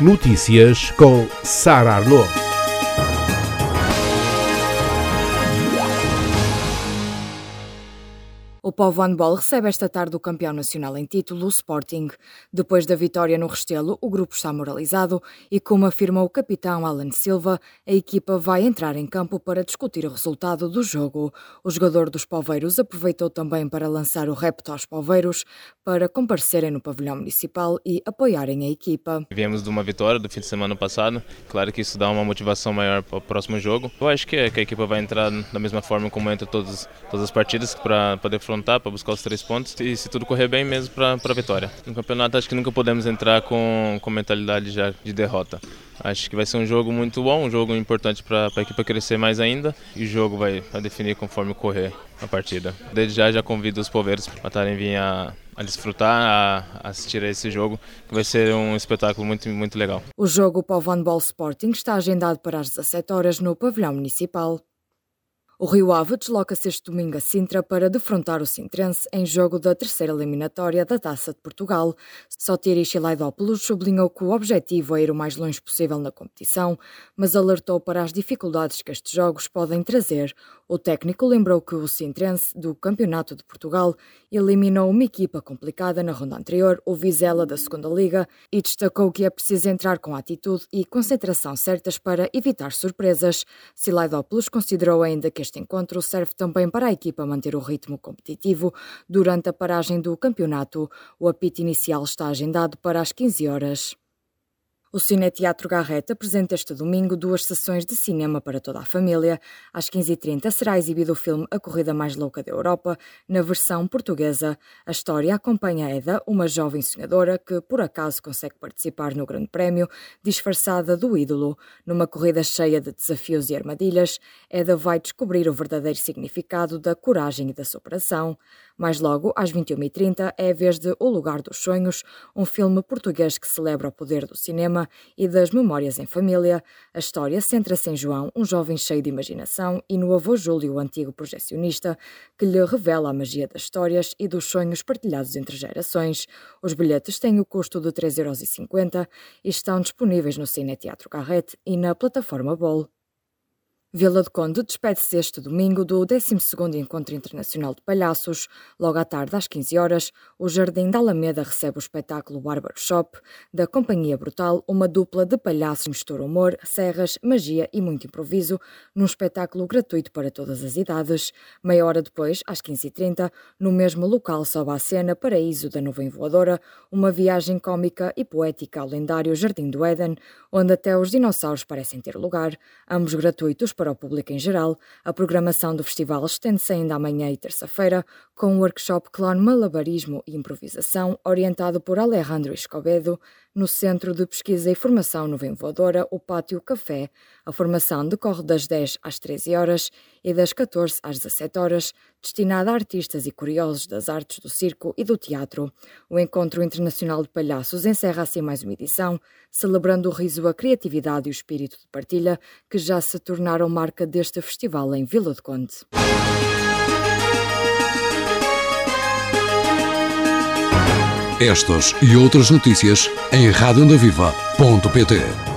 Notícias com Sara Arnaud. O Povo Handball recebe esta tarde o campeão nacional em título, o Sporting. Depois da vitória no Restelo, o grupo está moralizado e, como afirma o capitão Alan Silva, a equipa vai entrar em campo para discutir o resultado do jogo. O jogador dos Poveiros aproveitou também para lançar o repto aos Poveiros para comparecerem no pavilhão municipal e apoiarem a equipa. Viemos de uma vitória do fim de semana passado, claro que isso dá uma motivação maior para o próximo jogo. Eu acho que a equipa vai entrar da mesma forma como entra todas as partidas para defrontar, para buscar os 3 pontos e, se tudo correr bem, mesmo para a vitória. No campeonato acho que nunca podemos entrar com mentalidade já de derrota. Acho que vai ser um jogo muito bom, um jogo importante para a equipa crescer mais ainda, e o jogo vai definir conforme correr a partida. Desde já convido os poveiros para estarem vindo a desfrutar, a assistir a esse jogo, que vai ser um espetáculo muito, muito legal. O jogo Povo Handball Sporting está agendado para as 17 horas no pavilhão municipal. O Rio Ave desloca-se este domingo a Sintra para defrontar o Sintrense em jogo da terceira eliminatória da Taça de Portugal. Sotiris Silaidopoulos sublinhou que o objetivo é ir o mais longe possível na competição, mas alertou para as dificuldades que estes jogos podem trazer. O técnico lembrou que o Sintrense, do Campeonato de Portugal, eliminou uma equipa complicada na ronda anterior, o Vizela da Segunda Liga, e destacou que é preciso entrar com atitude e concentração certas para evitar surpresas. Silaidopoulos considerou ainda que este encontro serve também para a equipa manter o ritmo competitivo durante a paragem do campeonato. O apito inicial está agendado para as 15 horas. O Cineteatro Garrett apresenta este domingo 2 sessões de cinema para toda a família. Às 15h30 será exibido o filme A Corrida Mais Louca da Europa, na versão portuguesa. A história acompanha Eda, uma jovem sonhadora que por acaso consegue participar no Grande Prémio, disfarçada do ídolo. Numa corrida cheia de desafios e armadilhas, Eda vai descobrir o verdadeiro significado da coragem e da superação. Mais logo, às 21h30, é a vez de O Lugar dos Sonhos, um filme português que celebra o poder do cinema e das memórias em família. A história centra-se em João, um jovem cheio de imaginação, e no avô Júlio, o antigo projecionista, que lhe revela a magia das histórias e dos sonhos partilhados entre gerações. Os bilhetes têm o custo de 3,50€ e estão disponíveis no Cineteatro Garrett e na plataforma Bol. Vila do Conde despede-se este domingo do 12º Encontro Internacional de Palhaços. Logo à tarde, às 15 horas, o Jardim da Alameda recebe o espetáculo Barbershop, da Companhia Brutal, uma dupla de palhaços que mistura humor, serras, magia e muito improviso, num espetáculo gratuito para todas as idades. Meia hora depois, às 15h30, no mesmo local sobe à cena Paraíso da Nuvem Voadora, uma viagem cômica e poética ao lendário Jardim do Éden, onde até os dinossauros parecem ter lugar, ambos gratuitos para o público em geral. A programação do festival estende-se ainda amanhã e terça-feira, com um workshop Clown Malabarismo e Improvisação, orientado por Alejandro Escobedo, no Centro de Pesquisa e Formação Nuvem Voadora, o Pátio Café. A formação decorre das 10 às 13 horas e das 14 às 17 horas, destinada a artistas e curiosos das artes do circo e do teatro. O Encontro Internacional de Palhaços encerra assim mais uma edição, celebrando o riso, a criatividade e o espírito de partilha que já se tornaram marca deste festival em Vila do Conde. Estas e outras notícias em radioondaviva.pt.